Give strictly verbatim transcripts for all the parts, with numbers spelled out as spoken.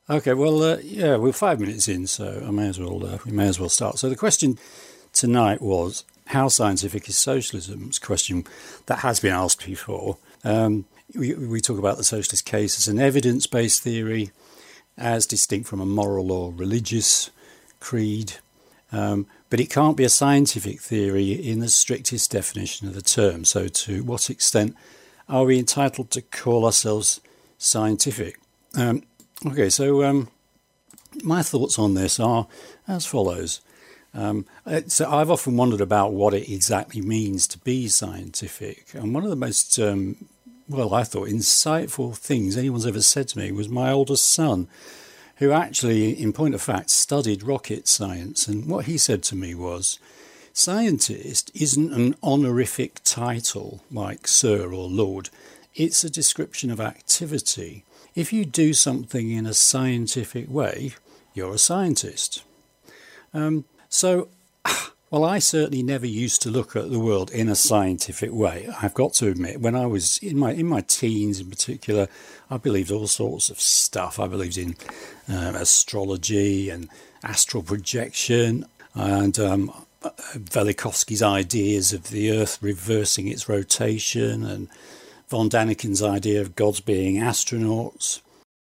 Okay, well, uh, yeah, we're five minutes in, so I may as well uh, we may as well start. So the question tonight was, how scientific is socialism? It's a question that has been asked before. Um, we, we talk about the socialist case as an evidence-based theory, as distinct from a moral or religious creed, um, but it can't be a scientific theory in the strictest definition of the term. So to what extent are we entitled to call ourselves scientific? Um, okay, so um, my thoughts on this are as follows. Um, so I've often wondered about what it exactly means to be scientific. And one of the most, um, well, I thought, insightful things anyone's ever said to me was my oldest son, who actually, in point of fact, studied rocket science. And what he said to me was, scientist isn't an honorific title like Sir or Lord. It's a description of activity. If you do something in a scientific way, you're a scientist. Um, So, well, I certainly never used to look at the world in a scientific way. I've got to admit, when I was in my in my teens in particular, I believed all sorts of stuff. I believed in uh, astrology and astral projection and um, Velikovsky's ideas of the Earth reversing its rotation and von Daniken's idea of gods being astronauts.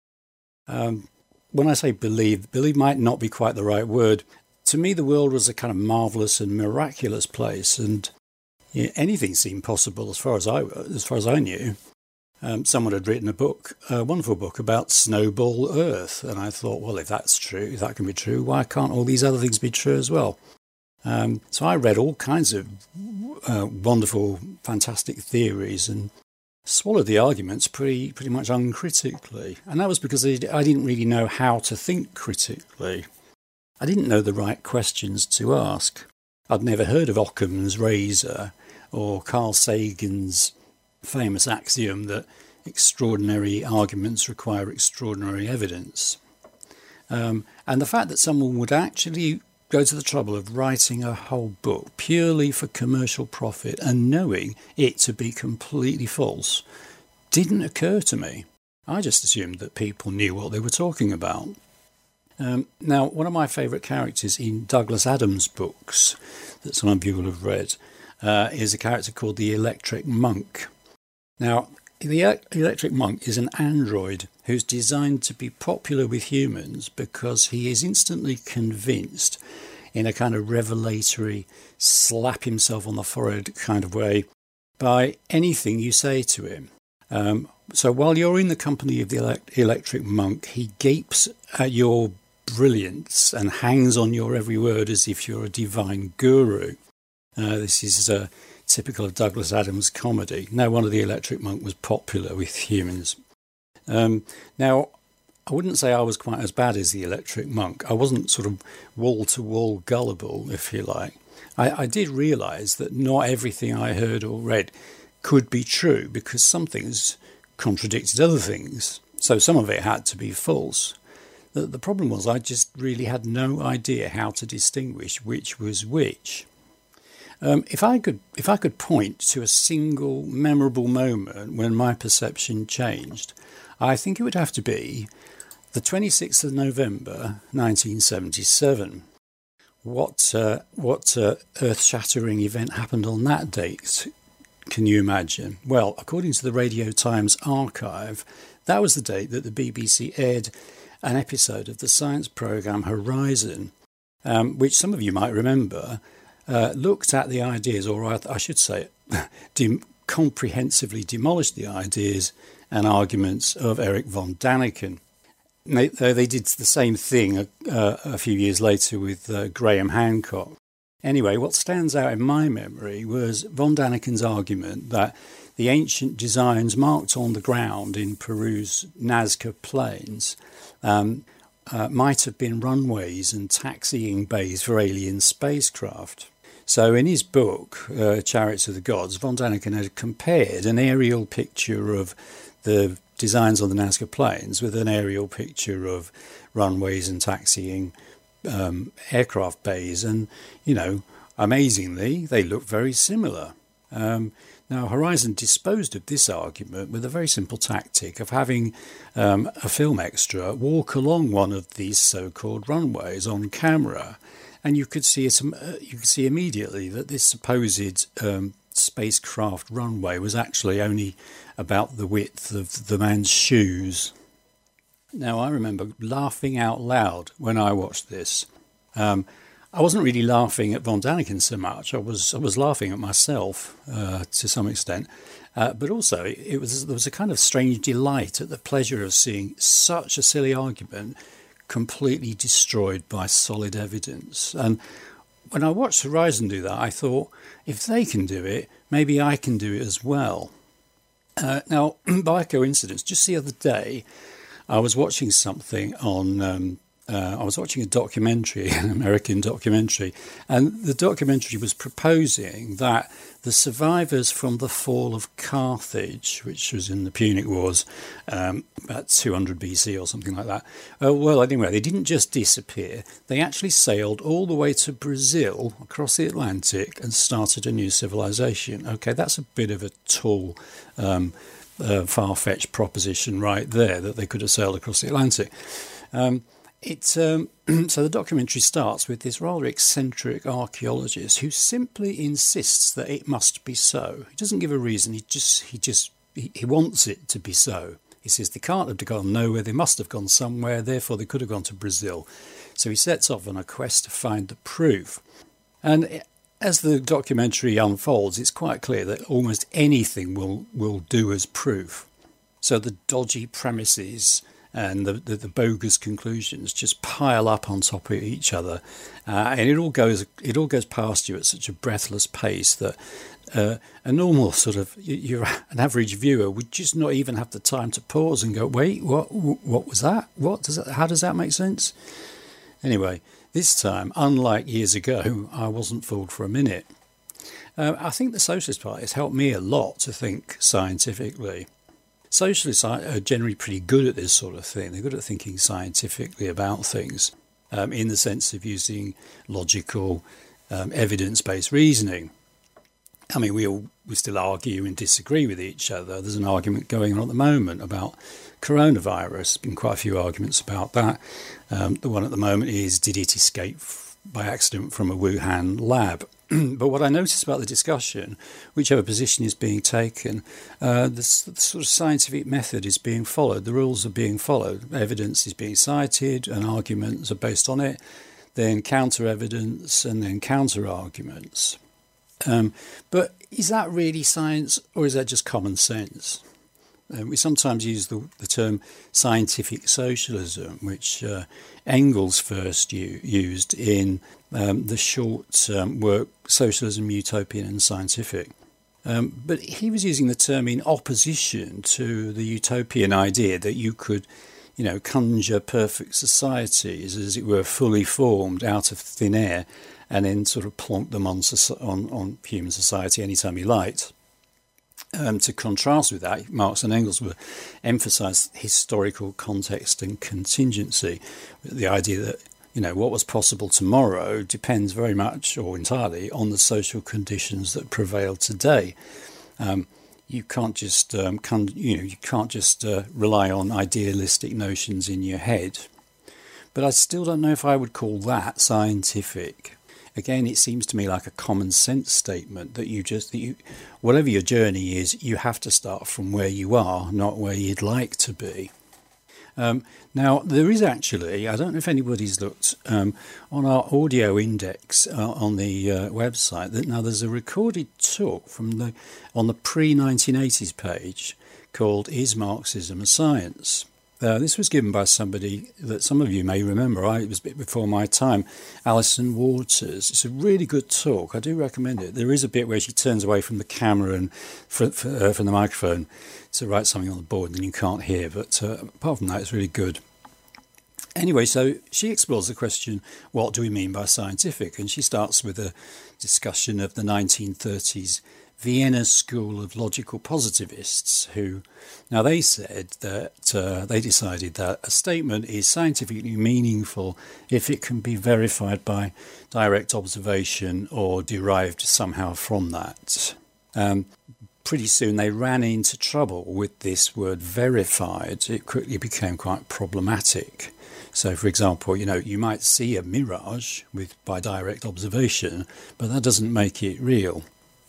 Um, when I say believe, believe might not be quite the right word. To me, the world was a kind of marvellous and miraculous place, and yeah, anything seemed possible as far as I as far as I knew. Um, someone had written a book, a wonderful book about Snowball Earth, and I thought, well, if that's true, if that can be true, why can't all these other things be true as well? Um, so I read all kinds of uh, wonderful, fantastic theories and swallowed the arguments pretty pretty much uncritically, and that was because I didn't really know how to think critically. I didn't know the right questions to ask. I'd never heard of Occam's razor or Carl Sagan's famous axiom that extraordinary arguments require extraordinary evidence. Um, and the fact that someone would actually go to the trouble of writing a whole book purely for commercial profit and knowing it to be completely false didn't occur to me. I just assumed that people knew what they were talking about. Um, now, one of my favourite characters in Douglas Adams' books that some of you will have read uh, is a character called the Electric Monk. Now, the Electric Monk is an android who's designed to be popular with humans because he is instantly convinced, in a kind of revelatory, slap himself on the forehead kind of way, by anything you say to him. Um, so while you're in the company of the elect- Electric Monk, he gapes at your brilliance and hangs on your every word as if you're a divine guru. Uh, this is uh, typical of Douglas Adams' comedy. No wonder the Electric Monk was popular with humans. Um, now, I wouldn't say I was quite as bad as the Electric Monk. I wasn't sort of wall-to-wall gullible, if you like. I, I did realise that not everything I heard or read could be true because some things contradicted other things. So some of it had to be false. The, the problem was I just really had no idea how to distinguish which was which. Um, if I could, if I could point to a single memorable moment when my perception changed, I think it would have to be the twenty-sixth of November, nineteen seventy-seven. What uh, what uh, earth-shattering event happened on that date? Can you imagine? Well, according to the Radio Times archive, that was the date that the B B C aired an episode of the science programme Horizon, um, which some of you might remember, uh, looked at the ideas, or I, I should say, dem- comprehensively demolished the ideas and arguments of Erich von Daniken. They, they did the same thing a, uh, a few years later with uh, Graham Hancock. Anyway, what stands out in my memory was von Daniken's argument that the ancient designs marked on the ground in Peru's Nazca Plains um, uh, might have been runways and taxiing bays for alien spacecraft. So in his book, uh, Chariots of the Gods, von Daniken had compared an aerial picture of the designs on the Nazca Plains with an aerial picture of runways and taxiing um, aircraft bays. And, you know, amazingly, they look very similar. Um, Now, Horizon disposed of this argument with a very simple tactic of having um, a film extra walk along one of these so-called runways on camera, and you could see it. Uh, you could see immediately that this supposed um, spacecraft runway was actually only about the width of the man's shoes. Now, I remember laughing out loud when I watched this. Um, I wasn't really laughing at von Daniken so much. I was I was laughing at myself uh, to some extent, uh, but also it, it was there was a kind of strange delight at the pleasure of seeing such a silly argument completely destroyed by solid evidence. And when I watched Horizon do that, I thought, if they can do it, maybe I can do it as well. Uh, now, by coincidence, just the other day, I was watching something on. Um, Uh, I was watching a documentary, an American documentary, and the documentary was proposing that the survivors from the fall of Carthage, which was in the Punic Wars, um, about two hundred B C or something like that, uh, well, anyway, they didn't just disappear. They actually sailed all the way to Brazil, across the Atlantic, and started a new civilization. Okay, that's a bit of a tall, um, uh, far-fetched proposition right there, that they could have sailed across the Atlantic. Um, It's, um, so the documentary starts with this rather eccentric archaeologist who simply insists that it must be so. He doesn't give a reason. He just he just he, he wants it to be so. He says they can't have gone nowhere. They must have gone somewhere. Therefore, they could have gone to Brazil. So he sets off on a quest to find the proof. And as the documentary unfolds, it's quite clear that almost anything will will do as proof. So the dodgy premises and the, the, the bogus conclusions just pile up on top of each other, uh, and it all goes it all goes past you at such a breathless pace that uh, a normal sort of you're an average viewer would just not even have the time to pause and go, wait, what what was that? What does that? How does that make sense? Anyway, this time, unlike years ago, I wasn't fooled for a minute. Uh, I think the Socialist Party has helped me a lot to think scientifically. Socialists are generally pretty good at this sort of thing. They're good at thinking scientifically about things, um, in the sense of using logical, um, evidence-based reasoning. I mean, we all we still argue and disagree with each other. There's an argument going on at the moment about coronavirus. There's been quite a few arguments about that. Um, the one at the moment is, did it escape by accident from a Wuhan lab? But what I notice about the discussion, whichever position is being taken, uh, the, the sort of scientific method is being followed. The rules are being followed. Evidence is being cited and arguments are based on it. Then counter-evidence and then counter-arguments. Um, but is that really science, or is that just common sense? Um, we sometimes use the, the term scientific socialism, which uh, Engels first u- used in um, the short um, work Socialism, Utopian and Scientific. Um, but he was using the term in opposition to the utopian idea that you could, you know, conjure perfect societies, as it were, fully formed out of thin air, and then sort of plonk them on on, on human society anytime you liked. Um, to contrast with that, Marx and Engels were emphasised historical context and contingency, the idea that, you know, what was possible tomorrow depends very much or entirely on the social conditions that prevail today. Um, you can't just, um, con- you know, you can't just uh, rely on idealistic notions in your head. But I still don't know if I would call that scientific. Again, it seems to me like a common sense statement that you just, that you, whatever your journey is, you have to start from where you are, not where you'd like to be. Um, now, there is actually, I don't know if anybody's looked um, on our audio index uh, on the uh, website. That now there's a recorded talk from the on the pre nineteen eighties page called "Is Marxism a Science?" Uh, this was given by somebody that some of you may remember. I, it was a bit before my time, Alison Waters. It's a really good talk. I do recommend it. There is a bit where she turns away from the camera and for, for, uh, from the microphone to write something on the board, and then you can't hear. But uh, apart from that, it's really good. Anyway, so she explores the question, what do we mean by scientific? And she starts with a discussion of the nineteen thirties Vienna School of Logical Positivists, who, now they said that uh, they decided that a statement is scientifically meaningful if it can be verified by direct observation or derived somehow from that. Um, pretty soon they ran into trouble with this word verified. It quickly became quite problematic. So, for example, you know, you might see a mirage with by direct observation, but that doesn't make it real.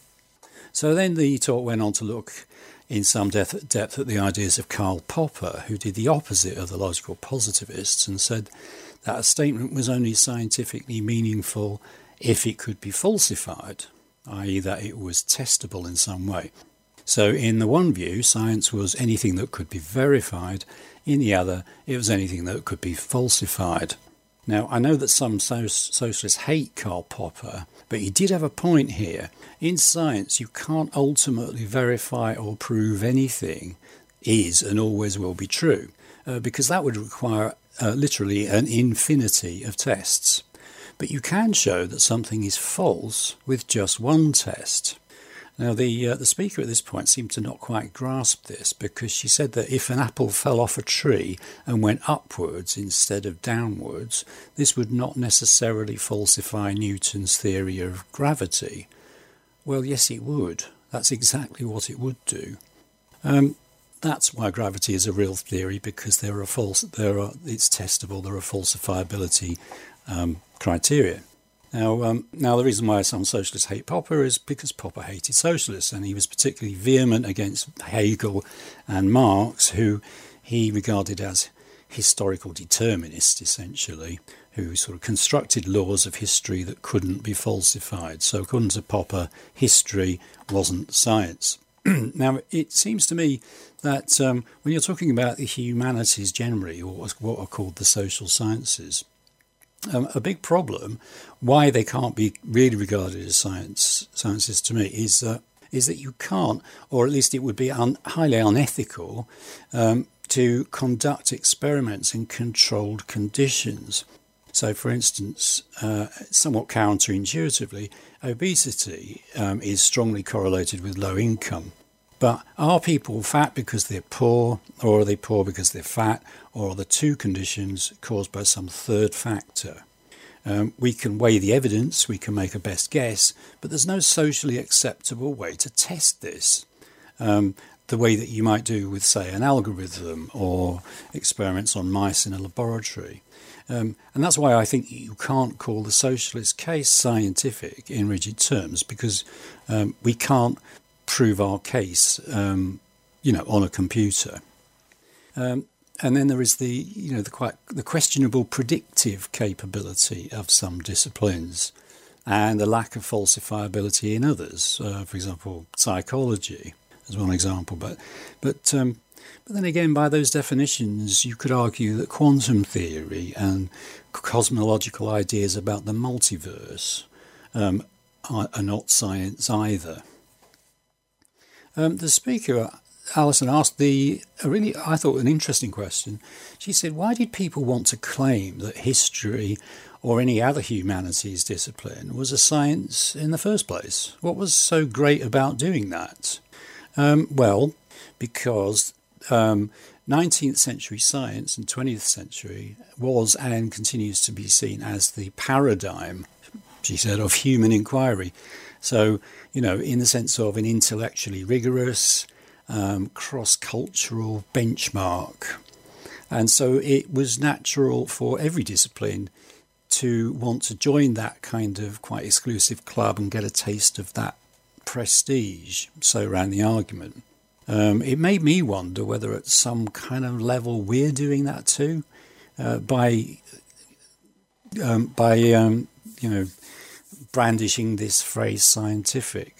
So then the talk went on to look in some depth, depth at the ideas of Karl Popper, who did the opposite of the logical positivists and said that a statement was only scientifically meaningful if it could be falsified, that is that it was testable in some way. So in the one view, science was anything that could be verified. In the other, it was anything that could be falsified. Now, I know that some so- socialists hate Karl Popper, but he did have a point here. In science, you can't ultimately verify or prove anything is and always will be true, uh, because that would require uh, literally an infinity of tests. But you can show that something is false with just one test. Now, the uh, the speaker at this point seemed to not quite grasp this, because she said that if an apple fell off a tree and went upwards instead of downwards, this would not necessarily falsify Newton's theory of gravity. Well, yes, it would. That's exactly what it would do. Um, that's why gravity is a real theory, because there are false, there are it's testable. There are falsifiability um, criteria. Now, um, now, the reason why some socialists hate Popper is because Popper hated socialists, and he was particularly vehement against Hegel and Marx, who he regarded as historical determinists, essentially, who sort of constructed laws of history that couldn't be falsified. So, according to Popper, history wasn't science. Now, it seems to me that um, when you're talking about the humanities generally, or what are called the social sciences, Um, a big problem, why they can't be really regarded as science sciences to me, is uh, is that you can't, or at least it would be un, highly unethical, um, to conduct experiments in controlled conditions. So, for instance, uh, somewhat counterintuitively, obesity um, is strongly correlated with low income. But are people fat because they're poor, or are they poor because they're fat, or are the two conditions caused by some third factor? Um, we can weigh the evidence, we can make a best guess, but there's no socially acceptable way to test this, um, the way that you might do with, say, an algorithm or experiments on mice in a laboratory. Um, and that's why I think you can't call the socialist case scientific in rigid terms, because um, we can't prove our case, um, you know, on a computer. Um, and then there is the, you know, the quite the questionable predictive capability of some disciplines, and the lack of falsifiability in others. Uh, for example, psychology is one example. But, but, um, but then again, by those definitions, you could argue that quantum theory and cosmological ideas about the multiverse um, are, are not science either. Um, the speaker, Alison, asked the a really, I thought, an interesting question. She said, why did people want to claim that history or any other humanities discipline was a science in the first place? What was so great about doing that? Um, well, because um, nineteenth century science and twentieth century was and continues to be seen as the paradigm, she said, of human inquiry. So, you know, in the sense of an intellectually rigorous, um, cross-cultural benchmark. And so it was natural for every discipline to want to join that kind of quite exclusive club and get a taste of that prestige. So ran the argument. Um, it made me wonder whether at some kind of level we're doing that too, uh, by, um, by um, you know, brandishing this phrase scientific.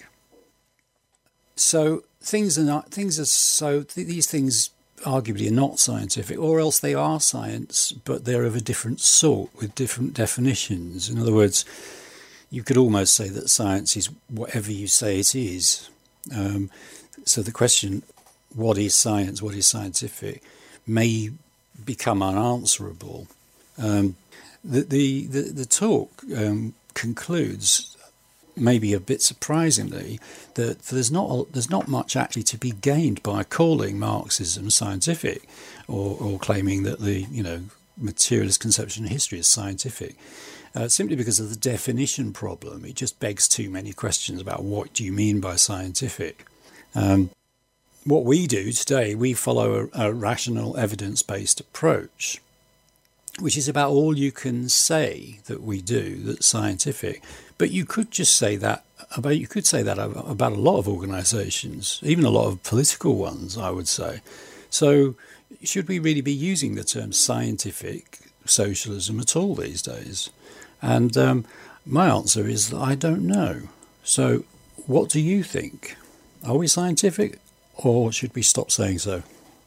So things are not things are so th- these things arguably are not scientific, or else they are science, but they're of a different sort with different definitions. In other words, you could almost say that science is whatever you say it is. Um, so the question, what is science, what is scientific, may become unanswerable. Um, the, the, the, the talk um, concludes, maybe a bit surprisingly, that there's not there's not much actually to be gained by calling Marxism scientific, or, or claiming that the you know materialist conception of history is scientific, uh, simply because of the definition problem. It just begs too many questions about what do you mean by scientific. Um, what we do today, we follow a, a rational, evidence-based approach, which is about all you can say that we do that's scientific. But you could just say that about you could say that about a lot of organisations, even a lot of political ones, I would say. So should we really be using the term scientific socialism at all these days? And um, my answer is that I don't know. So what do you think? Are we scientific, or should we stop saying so?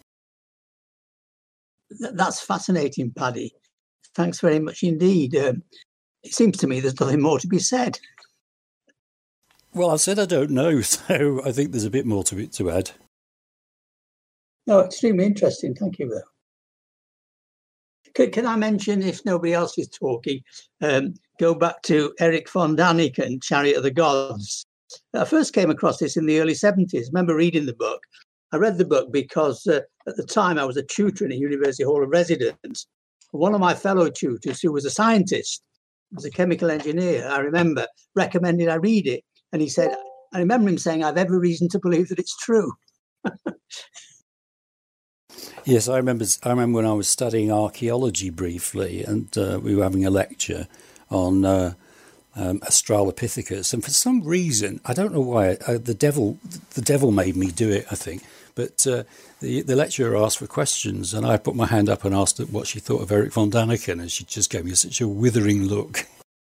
That's fascinating, Paddy. Thanks very much indeed. Um, it seems to me there's nothing more to be said. Well, I've said I don't know, so I think there's a bit more to it to add. No, extremely interesting. Thank you, though. Can, can I mention, if nobody else is talking, um, go back to Erich von Däniken, Chariot of the Gods. I first came across this in the early seventies. I remember reading the book. I read the book because uh, at the time I was a tutor in a university hall of residence. One of my fellow tutors, who was a scientist, was a chemical engineer, I remember, recommended I read it. And he said, I remember him saying, I've every reason to believe that it's true. Yes, I remember I remember when I was studying archaeology briefly, and uh, we were having a lecture on uh, um, Australopithecus. And for some reason, I don't know why, uh, the devil the devil made me do it, I think. But uh, the, the lecturer asked for questions, and I put my hand up and asked her what she thought of Erich von Däniken, and she just gave me such a withering look.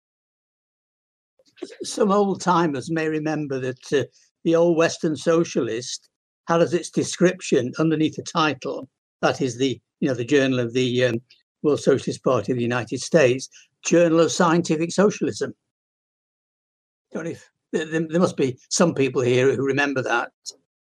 Some old timers may remember that uh, the old Western Socialist had as its description underneath the title, that is the you know the Journal of the um, World Socialist Party of the United States, Journal of Scientific Socialism. Don't know if, there, there must be some people here who remember that.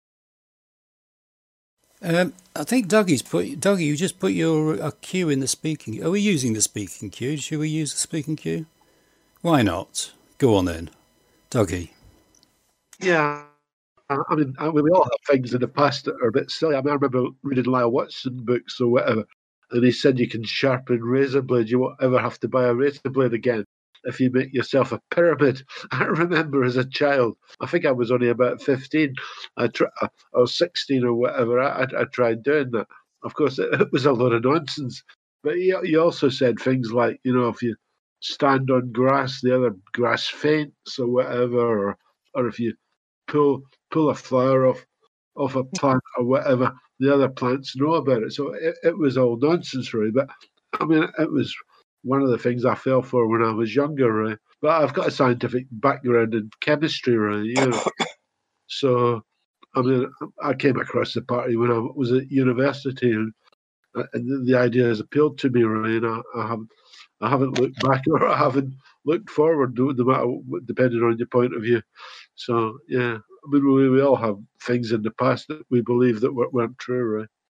Um, I think Dougie's put Dougie. You just put your a cue in the speaking. Are we using the speaking cue? Should we use the speaking cue? Why not? Go on then, Dougie. Yeah, I mean, we all have things in the past that are a bit silly. I mean, I remember reading Lyle Watson books or whatever, and he said you can sharpen razor blades. You won't ever have to buy a razor blade again if you make yourself a pyramid. I remember as a child, I think I was only about fifteen, I try, or sixteen or whatever, I, I tried doing that. Of course, it, it was a lot of nonsense. But he, he also said things like, you know, if you stand on grass, the other grass faints or whatever, or or if you pull pull a flower off off a plant or whatever, the other plants know about it. So it, it was all nonsense, really. But I mean, it was one of the things I fell for when I was younger, really. But I've got a scientific background in chemistry, really, you know. So, I mean, I came across the party when I was at university, and, and the idea has appealed to me, really, and I, I haven't I haven't looked back or I haven't looked forward, no matter depending on your point of view. So, yeah, I mean, we, we all have things in the past that we believe that weren't true, right?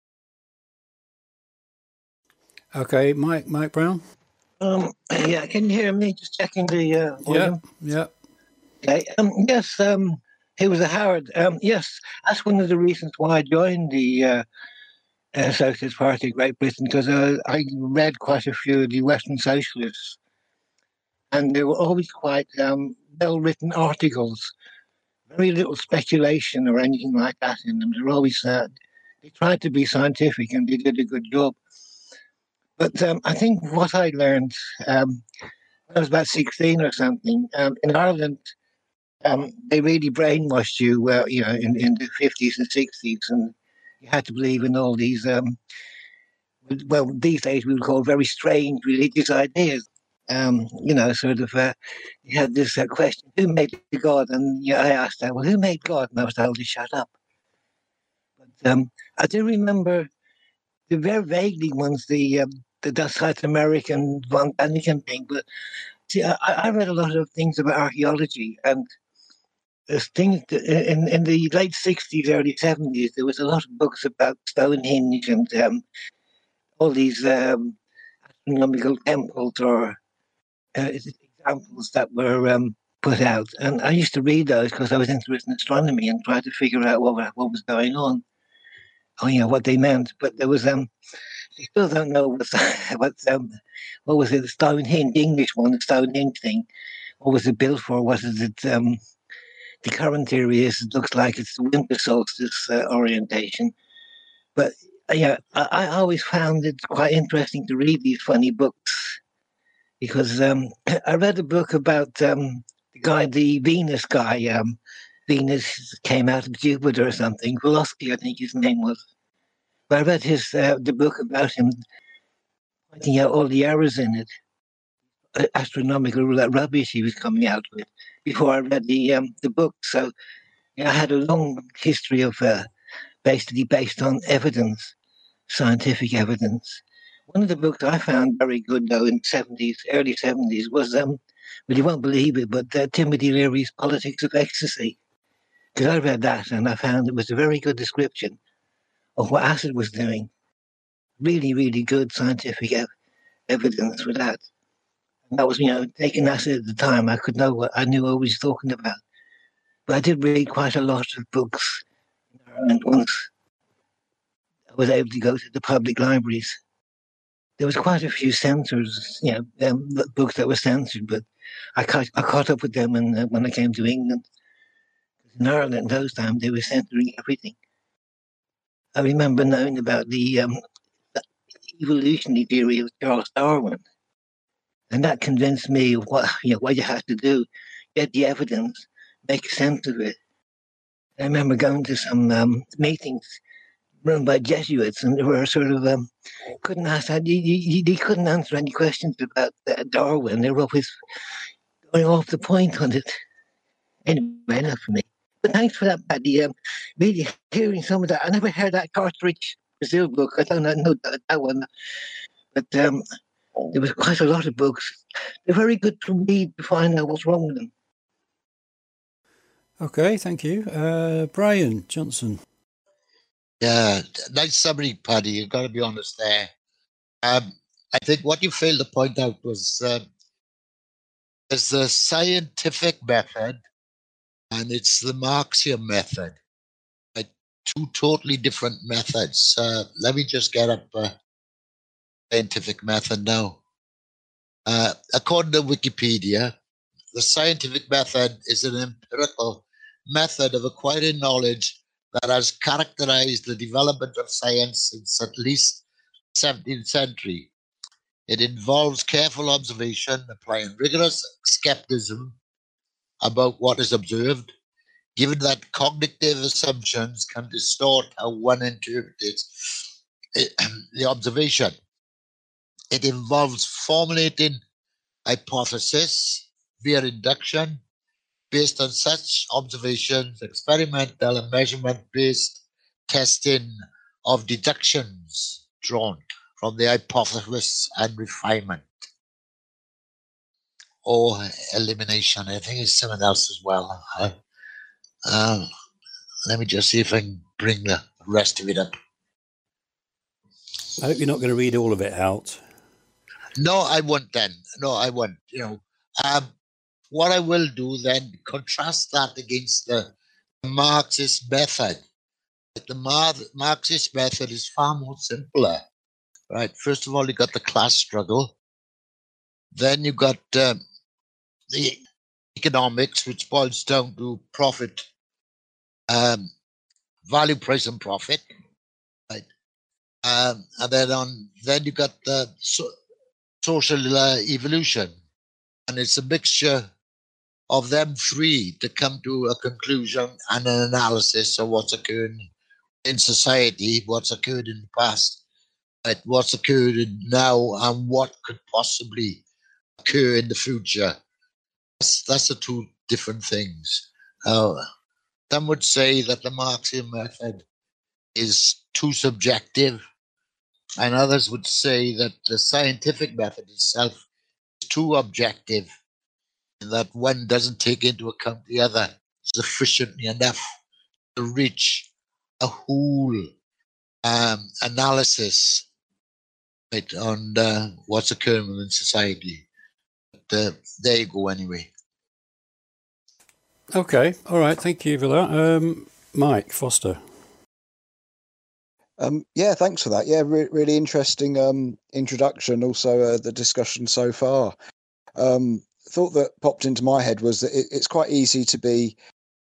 Okay, Mike, Mike Brown? Um, yeah, can you hear me? Just checking the uh, volume. Yeah, yeah. Okay. Um, yes, um, he was a Howard. Um, yes, that's one of the reasons why I joined the uh, uh, Socialist Party of Great Britain, because uh, I read quite a few of the Western Socialists, and they were always quite um, well-written articles. Very little speculation or anything like that in them. They're always uh, they tried to be scientific, and they did a good job. But um, I think what I learned um, when I was about sixteen or something, um, in Ireland, um, they really brainwashed you, uh, you know, in, in the fifties and sixties, and you had to believe in all these, um, well, these days we would call very strange religious ideas. Um, you know, sort of, uh, you had this uh, question, who made God? And yeah, I asked that, well, who made God? And I was told to shut up. But um, I do remember the very vaguely ones, the um, the South American von Däniken thing. But see, I, I read a lot of things about archaeology, and there's things that in in the late sixties, early seventies, there was a lot of books about Stonehenge and um, all these um, astronomical temples or uh, examples that were um, put out. And I used to read those because I was interested in astronomy and tried to figure out what what was going on. Oh, you know, what they meant. But there was um. I still don't know what, what, um, what was it, the Stonehenge, the English one, the Stonehenge thing. What was it built for? Was it um, the current theory is it looks like it's the winter solstice uh, orientation. But uh, yeah, I, I always found it quite interesting to read these funny books because um, I read a book about um, the guy, the Venus guy. Um, Venus came out of Jupiter or something. Voloski, I think his name was. But I read his uh, the book about him, pointing out all the errors in it, uh, astronomical rubbish he was coming out with before I read the um, the book. So yeah, I had a long history of uh, basically based on evidence, scientific evidence. One of the books I found very good though in the seventies, early seventies was um, well you won't believe it, but uh, Timothy Leary's Politics of Ecstasy. Because I read that and I found it was a very good description of what acid was doing. Really, really good scientific ev- evidence for that. And that was, you know, taking acid at the time, I could know what I knew what I was talking about. But I did read quite a lot of books. And once I was able to go to the public libraries, there was quite a few censors, you know, um, books that were censored, but I caught, I caught up with them and, uh, when I came to England. In Ireland, those times, they were censoring everything. I remember knowing about the, um, the evolutionary theory of Charles Darwin, and that convinced me of what you know what you had to do, get the evidence, make sense of it. I remember going to some um, meetings run by Jesuits, and they were sort of um, couldn't ask you, you, you couldn't answer any questions about uh, Darwin. They were always going off the point on it. Anyway, enough for me. But thanks for that, Paddy. Um, really hearing some of that. I never heard that Cartridge Brazil book. I don't know that, that one. But um, there was quite a lot of books. They're very good to read to find out what's wrong with them. Okay, thank you. Uh, Brian Johnson. Yeah, nice summary, Paddy. You've got to be honest there. Um, I think what you failed to point out was uh, there's the scientific method and it's the Marxian method. Like two totally different methods. Uh, let me just get up a scientific method now. Uh, according to Wikipedia, the scientific method is an empirical method of acquiring knowledge that has characterized the development of science since at least the seventeenth century. It involves careful observation, applying rigorous skepticism about what is observed, given that cognitive assumptions can distort how one interprets the observation. It involves formulating hypotheses via induction based on such observations, experimental and measurement-based testing of deductions drawn from the hypothesis and refinement. Or elimination. I think it's something else as well. Uh, um, let me just see if I can bring the rest of it up. I hope you're not going to read all of it out. No, I won't then. No, I won't. You know, um, what I will do then, contrast that against the Marxist method. The Mar- Marxist method is far more simpler, right? First of all, you got the class struggle. Then you got um, the economics, which boils down to profit, um, value, price, and profit, right? Um, and then on, then you got the so, social uh, evolution, and it's a mixture of them three to come to a conclusion and an analysis of what's occurring in society, what's occurred in the past, right? What's occurred now, and what could possibly occur in the future. That's, that's the two different things. Uh, some would say that the Marxian method is too subjective, and others would say that the scientific method itself is too objective, and that one doesn't take into account the other sufficiently enough to reach a whole um, analysis, right, on uh, what's occurring in society. Uh, there you go anyway. Okay, all right, thank you for that. Um, Mike Foster. Um, yeah, thanks for that. Yeah, re- really interesting um, introduction. Also, uh, the discussion so far. Um, thought that popped into my head was that it, it's quite easy to be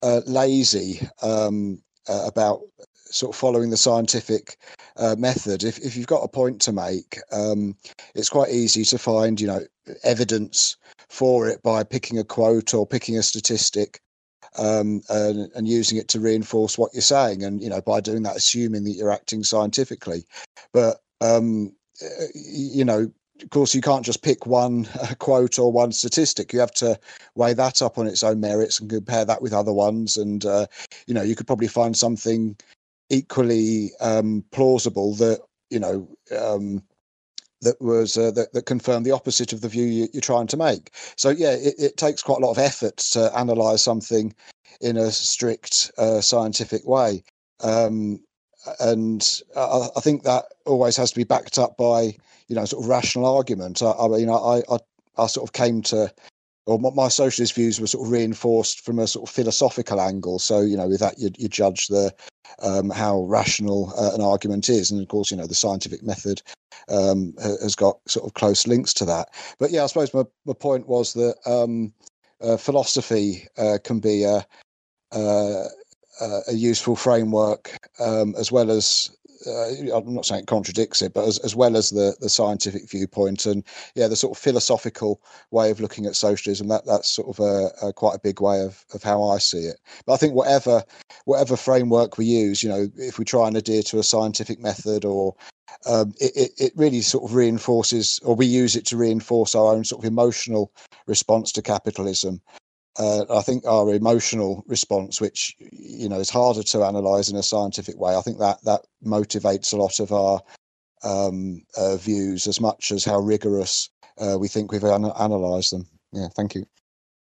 uh, lazy um, uh, about sort of following the scientific uh, method. If if you've got a point to make, um, it's quite easy to find, you know, evidence for it by picking a quote or picking a statistic. Um, and, and using it to reinforce what you're saying, and you know, by doing that, assuming that you're acting scientifically. But um, you know, of course, you can't just pick one quote or one statistic. You have to weigh that up on its own merits and compare that with other ones. And uh, you know, you could probably find something equally um, plausible that you know. Um, that was uh, that, that confirmed the opposite of the view you, you're trying to make. So yeah, it, it takes quite a lot of effort to analyse something in a strict uh, scientific way, um, and I, I think that always has to be backed up by you know sort of rational argument. I, I mean, I, I I sort of came to, or my socialist views were sort of reinforced from a sort of philosophical angle. So you know, with that you you judge the um, how rational uh, an argument is, and of course you know the scientific method um has got sort of close links to that. But yeah, I suppose my, my point was that um uh, philosophy uh, can be a uh, a useful framework um as well as uh, I'm not saying it contradicts it, but as, as well as the the scientific viewpoint. And yeah, the sort of philosophical way of looking at socialism, that that's sort of a, a quite a big way of of how I see it. But I think whatever whatever framework we use, you know, if we try and adhere to a scientific method, or Um, it, it, it really sort of reinforces, or we use it to reinforce our own sort of emotional response to capitalism. Uh, I think our emotional response, which you know is harder to analyse in a scientific way, I think that that motivates a lot of our um, uh, views as much as how rigorous uh, we think we've an- analysed them. Yeah, thank you.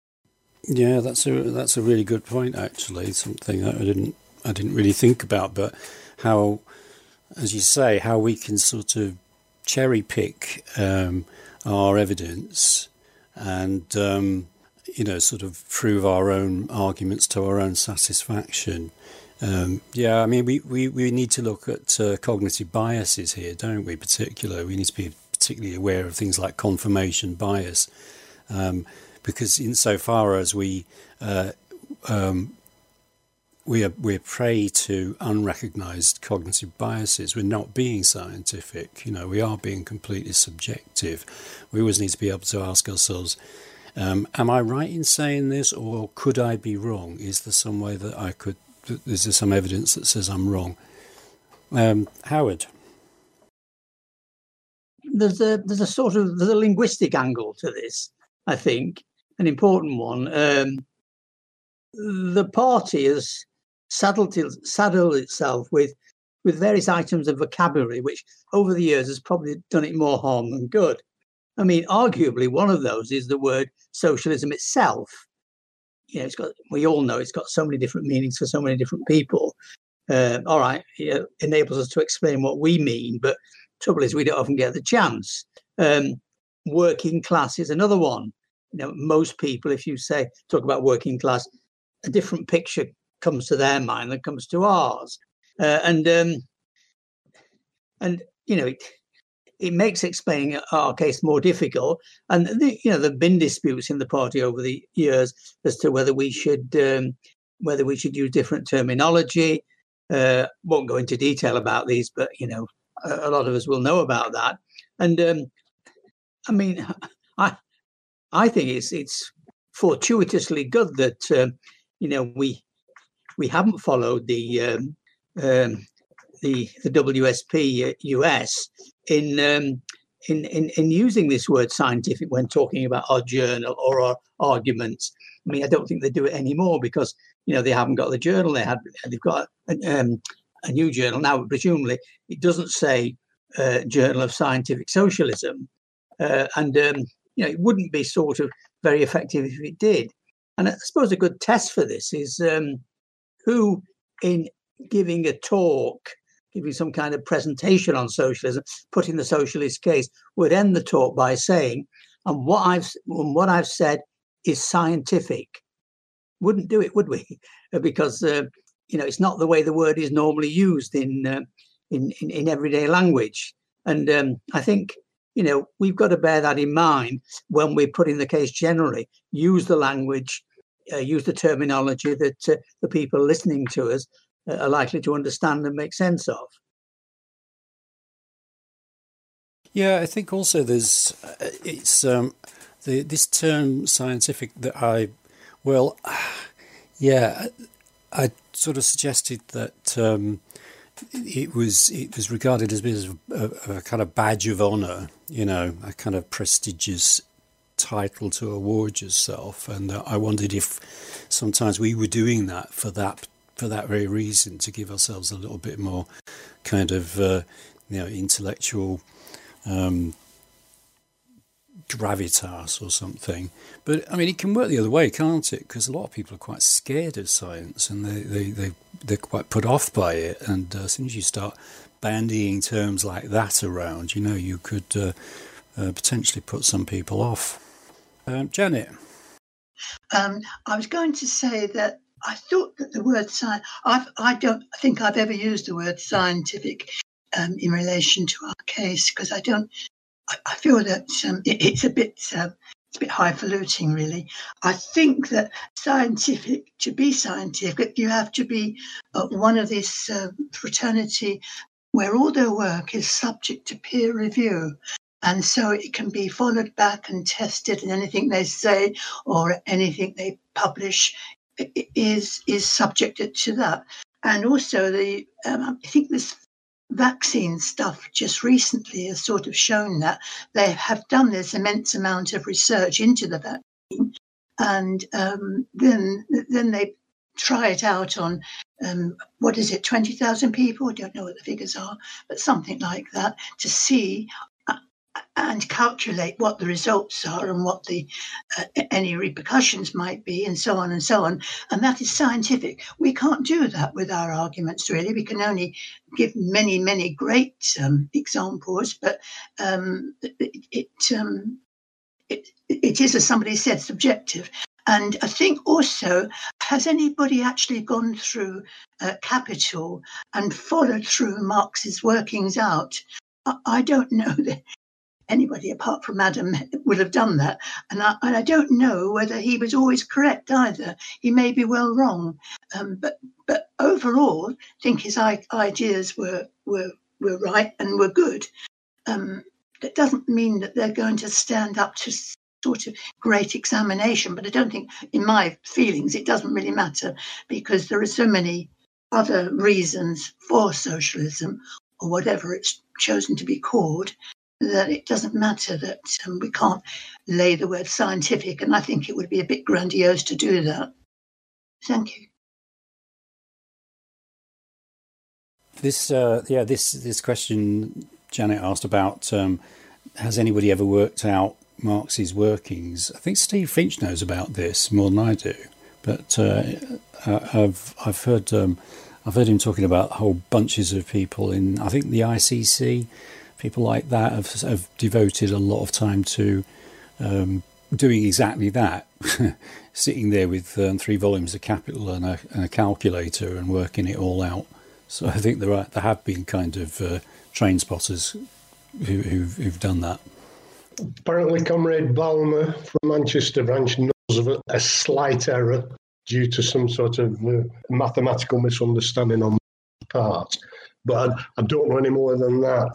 Yeah, that's a that's a really good point. Actually, something that I didn't I didn't really think about, but how, as you say, how we can sort of cherry pick um, our evidence and, um, you know, sort of prove our own arguments to our own satisfaction. Um, yeah, I mean, we, we, we need to look at uh, cognitive biases here, don't we, particularly? We need to be particularly aware of things like confirmation bias, um, because insofar as we... Uh, um, We are we're prey to unrecognised cognitive biases. We're not being scientific, you know. We are being completely subjective. We always need to be able to ask ourselves, um, "Am I right in saying this, or could I be wrong? Is there some way that I could? Is there some evidence that says I'm wrong?" Um, Howard, there's a there's a sort of there's a linguistic angle to this. I think an important one. Um, the party is. Saddled, saddled itself with with various items of vocabulary, which over the years has probably done it more harm than good. I mean, arguably, one of those is the word socialism itself. You know, it's got, we all know it's got so many different meanings for so many different people. Uh, all right, it enables us to explain what we mean, but trouble is we don't often get the chance. Um, working class is another one. You know, most people, if you say talk about working class, a different picture comes to their mind than comes to ours, uh, and um, and you know it, it makes explaining our case more difficult. And the, you know there've been disputes in the party over the years as to whether we should um, whether we should use different terminology. Uh, won't go into detail about these, but you know a, a lot of us will know about that. And um, I mean, I I think it's it's fortuitously good that uh, you know we. We haven't followed the um, um, the the W S P U S in, um, in in in using this word scientific when talking about our journal or our arguments. I mean, I don't think they do it anymore because you know they haven't got the journal they had. They've got a, um, a new journal now. Presumably, it doesn't say uh, Journal of Scientific Socialism, uh, and um, you know it wouldn't be sort of very effective if it did. And I suppose a good test for this is. Um, Who, in giving a talk, giving some kind of presentation on socialism, putting the socialist case, would end the talk by saying, "And what I've and what I've said is scientific." Wouldn't do it, would we? Because uh, you know it's not the way the word is normally used in uh, in, in in everyday language. And um, I think you know we've got to bear that in mind when we're putting the case generally. Use the language uh, use the terminology that uh, the people listening to us uh, are likely to understand and make sense of. Yeah, I think also there's uh, it's um, the this term scientific that I well, yeah, I sort of suggested that um, it was it was regarded as a bit of a, a kind of badge of honour, you know, a kind of prestigious title to award yourself, and uh, I wondered if sometimes we were doing that for that for that very reason, to give ourselves a little bit more kind of uh, you know intellectual um, gravitas or something. But I mean, it can work the other way, can't it? Because a lot of people are quite scared of science, and they they they they're quite put off by it. And uh, as soon as you start bandying terms like that around, you know, you could uh, uh, potentially put some people off. Um, Janet? Um, I was going to say that I thought that the word science, I've, I don't think I've ever used the word scientific um, in relation to our case, because I don't, I, I feel that um, it, it's a bit, uh, it's a bit highfalutin, really. I think that scientific, to be scientific, you have to be uh, one of this uh, fraternity where all their work is subject to peer review. And so it can be followed back and tested, and anything they say or anything they publish is is subjected to that. And also, the um, I think this vaccine stuff just recently has sort of shown that they have done this immense amount of research into the vaccine, and um, then then they try it out on um, what is it, twenty thousand people? I don't know what the figures are, but something like that, to see and calculate what the results are and what the uh, any repercussions might be, and so on and so on. And that is scientific. We can't do that with our arguments, really. We can only give many, many great um, examples, but um, it, it, um, it, it is, as somebody said, subjective. And I think also, has anybody actually gone through uh, Capital and followed through Marx's workings out? I, I don't know that anybody apart from Adam would have done that. And I, and I don't know whether he was always correct either. He may be well wrong. Um, but but overall, I think his I- ideas were, were were right and were good. Um, that doesn't mean that they're going to stand up to sort of great examination. But I don't think, in my feelings, it doesn't really matter, because there are so many other reasons for socialism, or whatever it's chosen to be called, that it doesn't matter that um, we can't lay the word scientific, and I think it would be a bit grandiose to do that. Thank you. This, uh, yeah, this this question Janet asked about, um, has anybody ever worked out Marx's workings? I think Steve Finch knows about this more than I do, but uh, I've I've heard um, I've heard him talking about whole bunches of people in, I think, the I C C. People like that have, have devoted a lot of time to um, doing exactly that, sitting there with um, three volumes of Capital and a, and a calculator and working it all out. So I think there are there have been kind of uh, train spotters who, who've, who've done that. Apparently, Comrade Balmer from Manchester branch knows of a, a slight error due to some sort of uh, mathematical misunderstanding on my part, but I, I don't know any more than that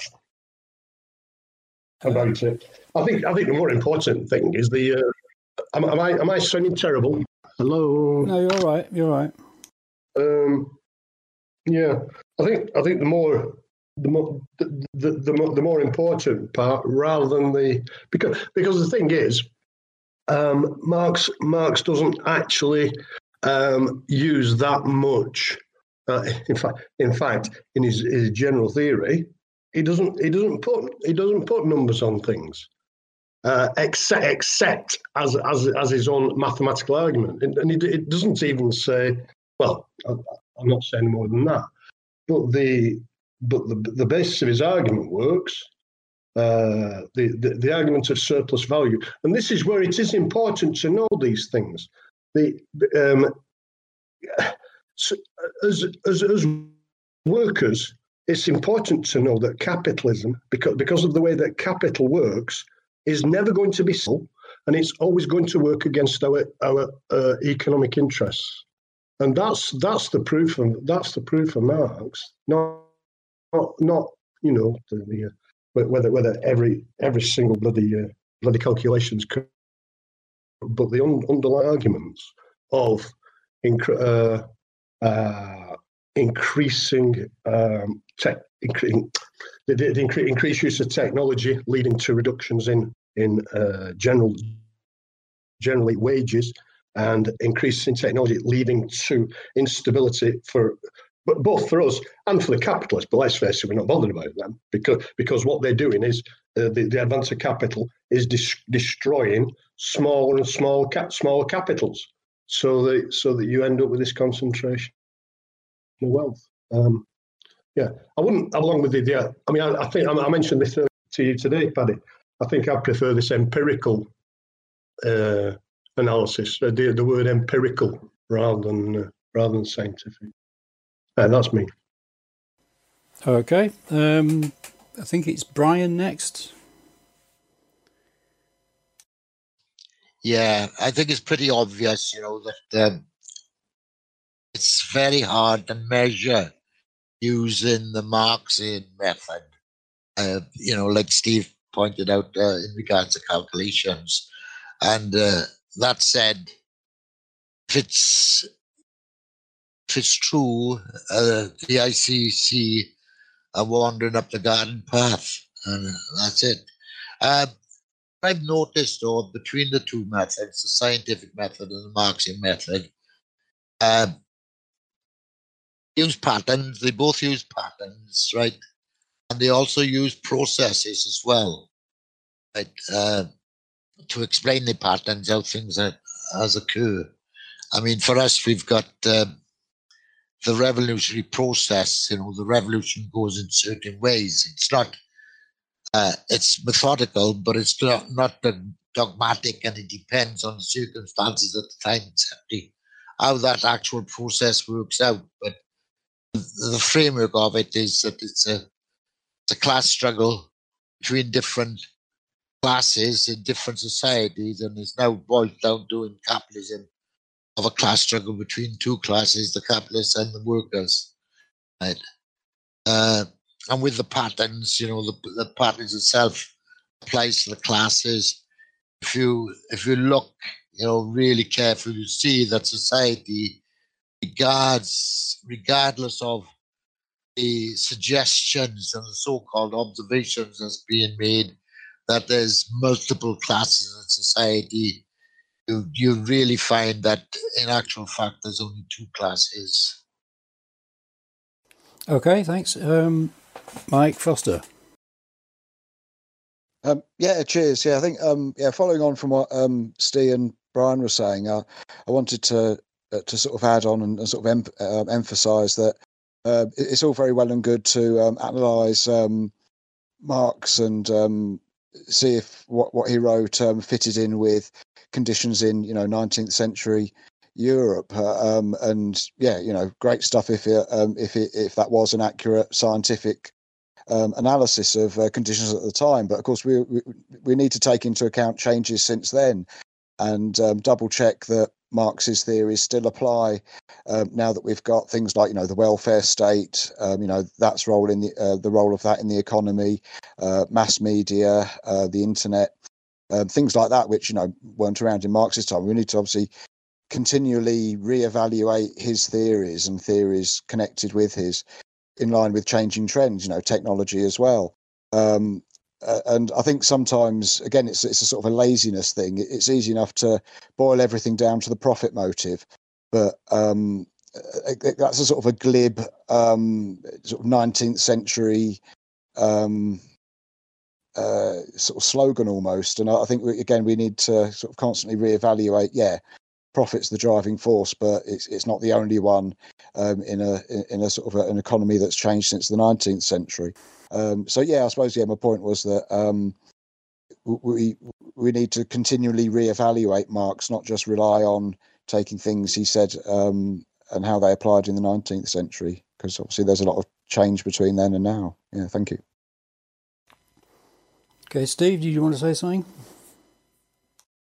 about it. I think I think the more important thing is the. Uh, am, am I am I sounding terrible? Hello. No, you're all right. You're all right. Um, yeah, I think I think the more the more the, the the more the more important part, rather than the because because the thing is, um, Marx Marx doesn't actually um, use that much. Uh, in fact, in fact, in his, his general theory. He doesn't. He doesn't put. He doesn't put numbers on things, uh, except except as as as his own mathematical argument, and, and it, it doesn't even say. Well, I'm not saying more than that. But the but the the basis of his argument works. Uh, the, the the argument of surplus value, and this is where it is important to know these things. The um, so as as as workers. It's important to know that capitalism, because because of the way that capital works, is never going to be simple, and it's always going to work against our our uh, economic interests. And that's that's the proof of that's the proof of Marx. Not not, not you know the, the, uh, whether whether every every single bloody uh, bloody calculations, but the un, underlying arguments of inc- uh, uh, increasing um, tech, incre- the, the, the incre- increased use of technology leading to reductions in in uh, general generally wages, and increases in technology leading to instability for but both for us and for the capitalists. But let's face it, we're not bothered about them because because what they're doing is uh, the, the advance of capital is dis- destroying smaller and smaller cap- smaller capitals, so that so that you end up with this concentration of wealth. Um, yeah, I wouldn't, along with the, the I mean, I, I think I, I mentioned this to you today, Paddy. I think I prefer this empirical uh, analysis, uh, the, the word empirical rather than uh, rather than scientific. Uh, that's me. Okay, um, I think it's Brian next. Yeah, I think it's pretty obvious, you know, that um, it's very hard to measure using the Marxian method. Uh, you know, like Steve pointed out uh, in regards to calculations. And uh, that said, if it's if it's true, uh, the I C C are wandering up the garden path, and that's it. Uh, I've noticed, though, between the two methods, the scientific method and the Marxian method, uh, use patterns. They both use patterns, right? And they also use processes as well, right? Uh, to explain the patterns, how things are, as occur. I mean, for us, we've got um, the revolutionary process. You know, the revolution goes in certain ways. It's not, uh, it's methodical, but it's not, not dogmatic, and it depends on the circumstances at the time, exactly how that actual process works out. But the framework of it is that it's a, it's a class struggle between different classes in different societies, and it's now boiled down to in capitalism of a class struggle between two classes, the capitalists and the workers, right? Uh, and with the patterns, you know, the, the patterns itself applies to the classes. If you if you look, you know, really carefully, you see that society regards, regardless of the suggestions and the so-called observations that's being made, that there's multiple classes in society, you, you really find that in actual fact there's only two classes. Okay, thanks. Um, Mike Foster. Um, yeah, cheers. Yeah, I think um, yeah, following on from what um, Steve and Brian were saying, uh, I wanted to uh, to sort of add on and, and sort of em- uh, emphasise that uh, it's all very well and good to um, analyse um, Marx and um, see if what, what he wrote um, fitted in with conditions in you know nineteenth century Europe, uh, um, and yeah, you know, great stuff if it, um, if it, if that was an accurate scientific um, analysis of uh, conditions at the time. But of course, we, we we need to take into account changes since then, and um, double check that Marx's theories still apply um, now that we've got things like you know the welfare state, um, you know that's role in the uh, the role of that in the economy, uh, mass media, uh, the internet, um, things like that, which you know weren't around in Marx's time. We need to obviously continually reevaluate his theories and theories connected with his in line with changing trends, you know, technology as well. Um, uh, and I think sometimes, again, it's it's a sort of a laziness thing. It's easy enough to boil everything down to the profit motive, but um, that's a sort of a glib um, sort of nineteenth century um, uh, sort of slogan almost. And I think, we, again, we need to sort of constantly reevaluate, yeah, profit's the driving force, but it's it's not the only one um, in a in a sort of a, an economy that's changed since the nineteenth century. Um, so yeah, I suppose yeah, my point was that um, we we need to continually reevaluate Marx, not just rely on taking things he said um, and how they applied in the nineteenth century, because obviously there's a lot of change between then and now. Yeah, thank you. Okay, Steve, do you want to say something?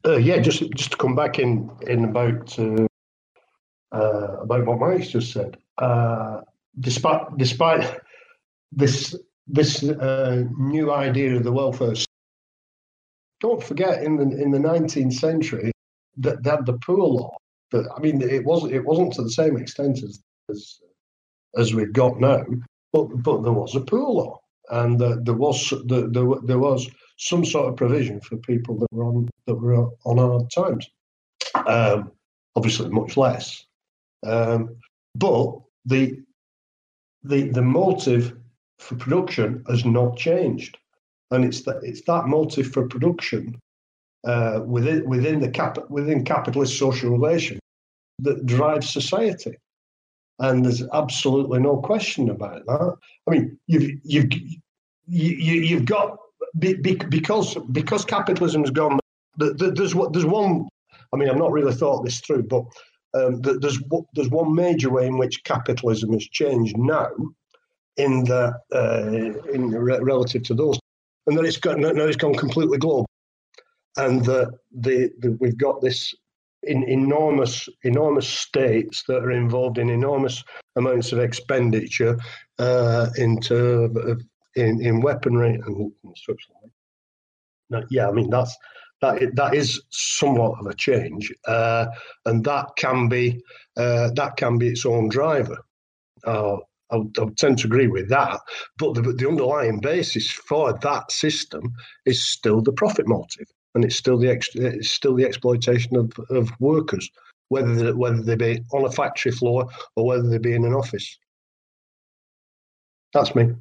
Uh, yeah, just just to come back in in about uh, uh, about what Mike's just said. Uh, despite despite this this uh, new idea of the welfare, don't forget in the in the nineteenth century that they had the poor law. But I mean, it wasn't it wasn't to the same extent as as, as we've got now. But but there was a poor law, and uh, there was the, there, there was some sort of provision for people that were on that were on hard times. Um, obviously, much less. Um, but the the the motive for production has not changed, and it's that it's that motive for production uh, within within the cap within capitalist social relations that drives society, and there's absolutely no question about that. I mean, you've you've you, you've got because because capitalism has gone. There's what there's one. I mean, I've not really thought this through, but um, there's there's one major way in which capitalism has changed now, in the uh, in re- relative to those, and that it's got now it's gone completely global, and that the, the we've got this in enormous enormous states that are involved in enormous amounts of expenditure uh, into uh, in in weaponry and, and such like. Now, yeah, I mean that's. That that is somewhat of a change, uh, and that can be uh, that can be its own driver. Uh, I, would, I would tend to agree with that, but the, the underlying basis for that system is still the profit motive, and it's still the ex, it's still the exploitation of, of workers, whether they, whether they be on a factory floor or whether they be in an office. That's me.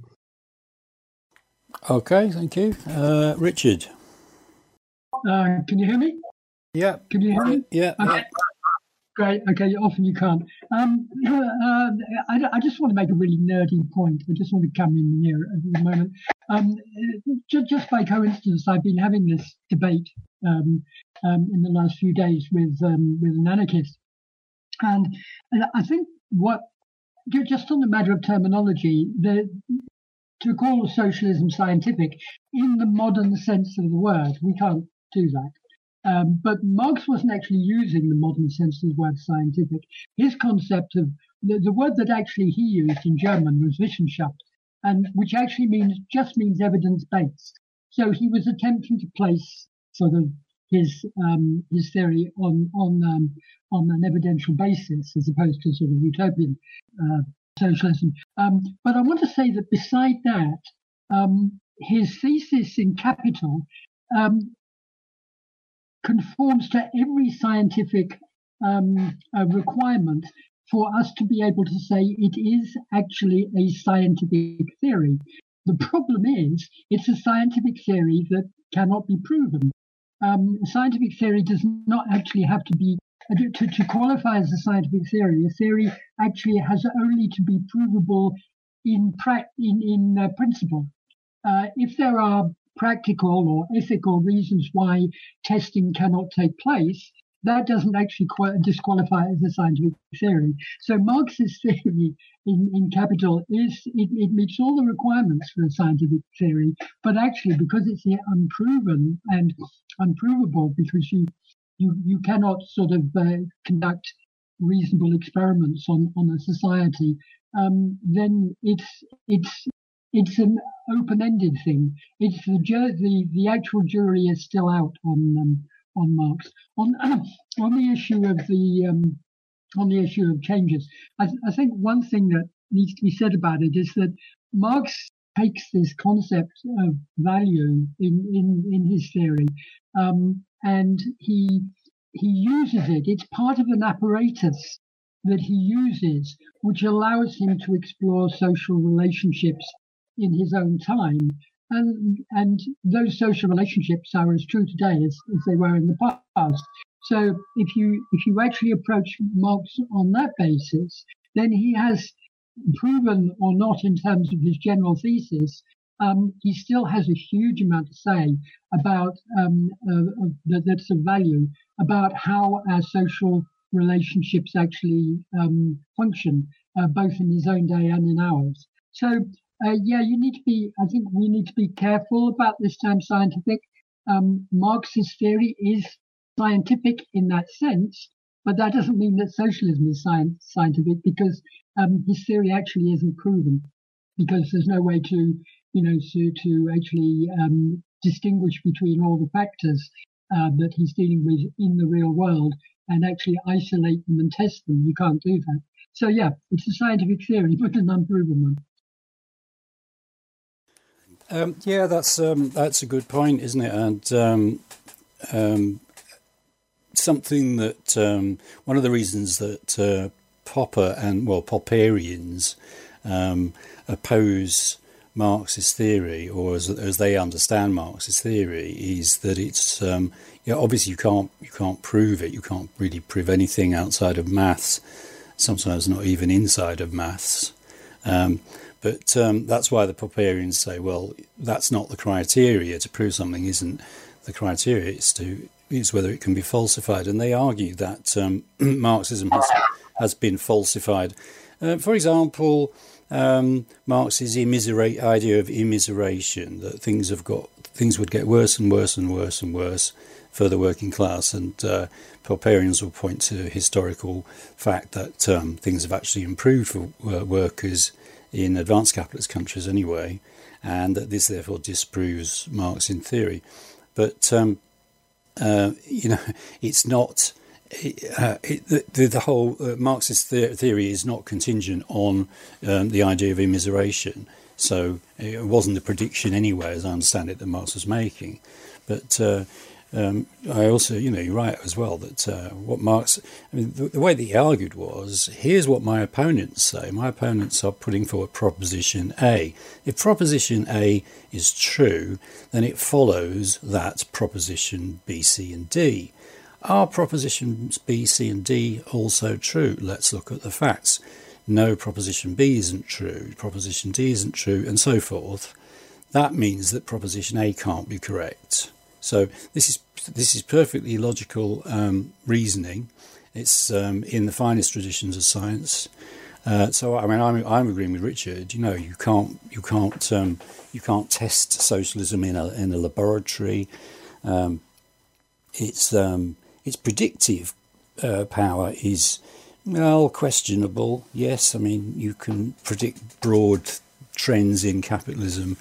Okay, thank you, uh, Richard. Uh, can you hear me? Yeah. Can you hear me? Yeah. Okay. Great. Okay. Often you can't. Um, uh, I, I just want to make a really nerdy point. I just want to come in here at the moment. Um, just, just by coincidence, I've been having this debate um, um, in the last few days with um, with an anarchist, and, and I think what just on the matter of terminology, the to call socialism scientific in the modern sense of the word, we can't do that. Um, but Marx wasn't actually using the modern sense of the word scientific. His concept of the, the word that actually he used in German was Wissenschaft, and which actually means just means evidence-based. So he was attempting to place sort of his um, his theory on on um, on an evidential basis as opposed to sort of utopian uh, socialism. Um, but I want to say that beside that, um, his thesis in Capital um, conforms to every scientific um, uh, requirement for us to be able to say it is actually a scientific theory. The problem is it's a scientific theory that cannot be proven. Um, scientific theory does not actually have to be, to, to qualify as a scientific theory, a theory actually has only to be provable in, pra- in, in uh, principle. Uh, if there are practical or ethical reasons why testing cannot take place, that doesn't actually qu- disqualify as a scientific theory. So Marx's theory in, in Capital is, it, it meets all the requirements for a scientific theory, but actually because it's unproven and unprovable, because you you, you cannot sort of uh, conduct reasonable experiments on, on a society, um, then it's it's It's an open-ended thing. It's the ju- the the actual jury is still out on um, on Marx on uh, on the issue of the um, on the issue of changes. I, th- I think one thing that needs to be said about it is that Marx takes this concept of value in in, in his theory, um, and he he uses it. It's part of an apparatus that he uses, which allows him to explore social relationships in his own time, and and those social relationships are as true today as, as they were in the past. So if you if you actually approach Marx on that basis, then he has proven or not in terms of his general thesis, um, he still has a huge amount to say about um, uh, uh, that, that's of value about how our social relationships actually um, function, uh, both in his own day and in ours. So. Uh, yeah, you need to be, I think we need to be careful about this term scientific. Um, Marx's theory is scientific in that sense, but that doesn't mean that socialism is science, scientific, because um, his theory actually isn't proven, because there's no way to, you know, to, to actually um, distinguish between all the factors uh, that he's dealing with in the real world and actually isolate them and test them. You can't do that. So, yeah, it's a scientific theory, but an unproven one. Um, yeah, that's um, that's a good point, isn't it? And um, um, something that um, one of the reasons that uh, Popper and well Popperians um, oppose Marxist theory, or as, as they understand Marxist theory, is that it's um, yeah, obviously you can't you can't prove it. You can't really prove anything outside of maths. Sometimes not even inside of maths. Um, But um, that's why the Popperians say, well, that's not the criteria. To prove something isn't the criteria. It's to it's whether it can be falsified. And they argue that um, Marxism has, has been falsified. Uh, for example, um, Marx's immiserate idea of immiseration, that things have got things would get worse and worse and worse and worse for the working class. And uh, Popperians will point to historical fact that um, things have actually improved for uh, workers in advanced capitalist countries anyway, and that this therefore disproves Marxian theory. But um, uh, you know, it's not uh, it, the, the whole uh, Marxist the- theory is not contingent on um, the idea of immiseration. So it wasn't a prediction anyway, as I understand it, that Marx was making. But uh, Um, I also, you know, you're right as well that uh, what Marx, I mean, the, the way that he argued was, here's what my opponents say. My opponents are putting forward Proposition A. If Proposition A is true, then it follows that Proposition B, C, and D. Are Propositions B, C, and D also true? Let's look at the facts. No, Proposition B isn't true. Proposition D isn't true, and so forth. That means that Proposition A can't be correct. So this is this is perfectly logical um, reasoning. It's um, in the finest traditions of science. Uh, so I mean, I'm I'm agreeing with Richard. You know, you can't you can't um, you can't test socialism in a in a laboratory. Um, it's um, its predictive uh, power is well questionable. Yes, I mean you can predict broad trends in capitalism.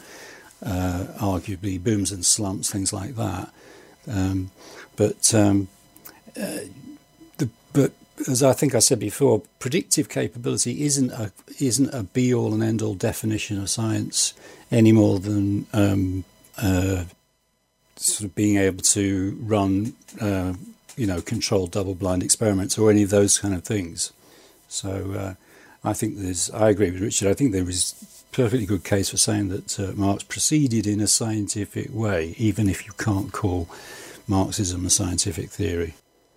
Uh, arguably booms and slumps, things like that. Um, but um, uh, the, but as I think I said before, predictive capability isn't a isn't a be all and end all definition of science any more than um, uh, sort of being able to run uh, you know controlled double blind experiments or any of those kind of things. So uh, I think there's I agree with Richard. I think there is perfectly good case for saying that uh, Marx proceeded in a scientific way, even if you can't call Marxism a scientific theory.